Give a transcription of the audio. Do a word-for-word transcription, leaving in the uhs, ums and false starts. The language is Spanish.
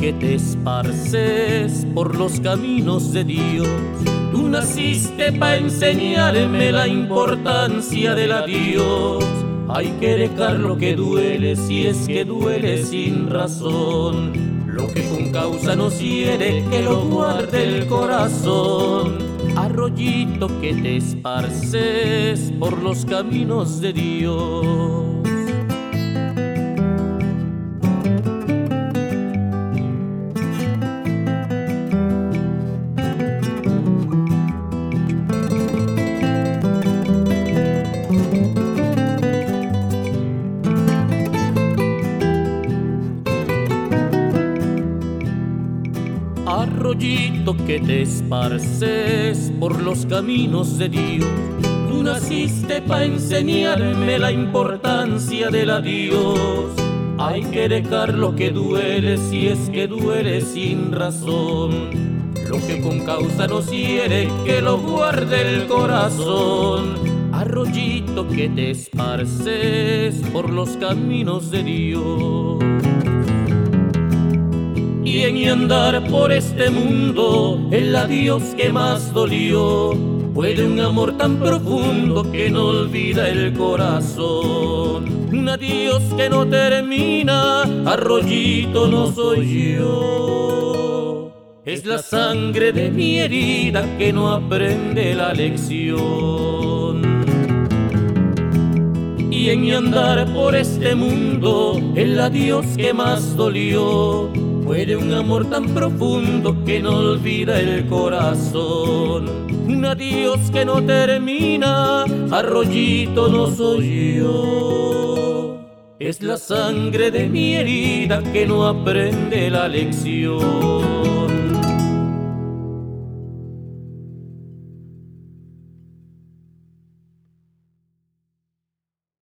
que te esparces por los caminos de Dios. Tú naciste para enseñarme la importancia del adiós. Hay que dejar lo que duele, si es que duele sin razón. Lo que con causa nos hiere, que lo guarde el corazón. Arroyito que te esparces por los caminos de Dios. Arroyito que te esparces por los caminos de Dios. Tú naciste para enseñarme la importancia del adiós. Hay que dejar lo que duele, si es que duele sin razón. Lo que con causa nos hiere, que lo guarde el corazón. Arroyito que te esparces por los caminos de Dios. Y en mi andar por este mundo, el adiós que más dolió, fue de un amor tan profundo que no olvida el corazón. Un adiós que no termina, arroyito no soy yo. Es la sangre de mi herida que no aprende la lección. Y en mi andar por este mundo, el adiós que más dolió, fue de un amor tan profundo que no olvida el corazón. Un adiós que no termina, arroyito no soy yo. Es la sangre de mi herida que no aprende la lección.